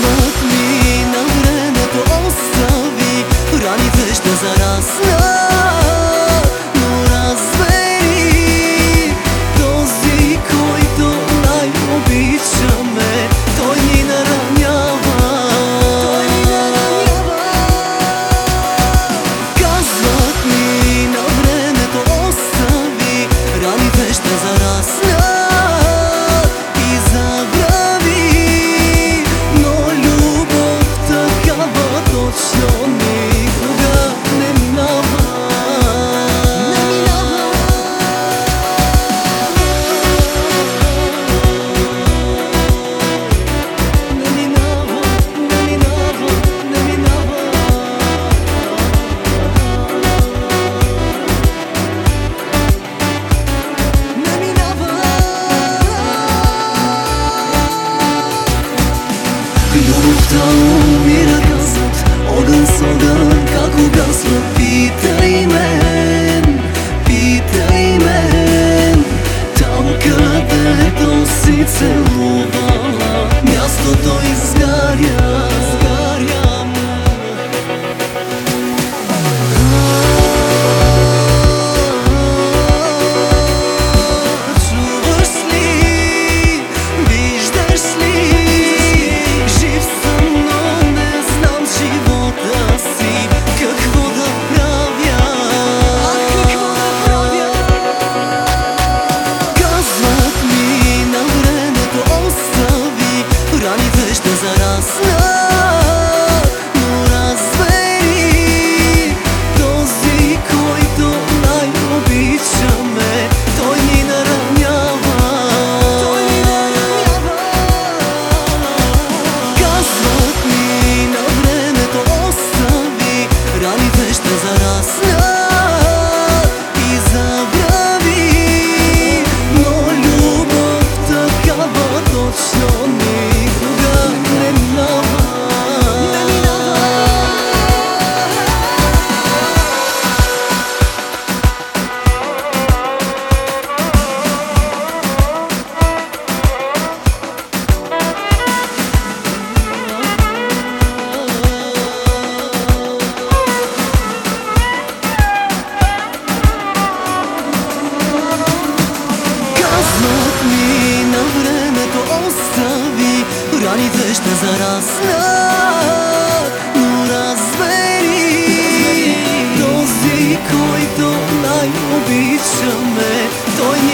Казват ми на времето остави, раните ще зараснат, но разбери, този, който най-обичаме, той ни наранява. Казват ми на времето остави, раните ще зараснат и забрави, но любов такава точно никога не минава. Не минава, не минава, не минава. Не минава. Любовта умира, казват, огън с огън, как угасва. Питай мен, питай мен, там където си целувала, мястото изгаря, изгаря му. Чуваш ли, виждаш ли, жив съм, но не знам живота си, какво да правя, какво да правя. Казват ми на времето остави, раните ще зараснат, но разбери, този, който най-обичаме, той ни наранява. Казват ми на времето остави, раните ще зараснат и забрави, но любов такава точно никога не минава. Казват ми на времето остави, раните ще зараснат, но разбери, този, който най-обичаме, той ни